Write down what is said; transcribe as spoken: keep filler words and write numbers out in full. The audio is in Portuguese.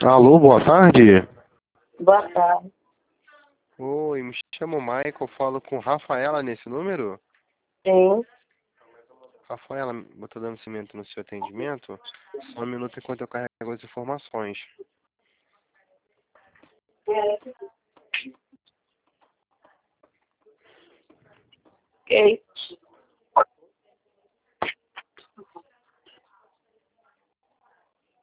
Alô, boa tarde. Boa tarde. Oi, me chamo Michael, falo com Rafaela nesse número? Sim. Rafaela, eu tô dando cimento no seu atendimento. Só um minuto enquanto eu carrego as informações. Ok.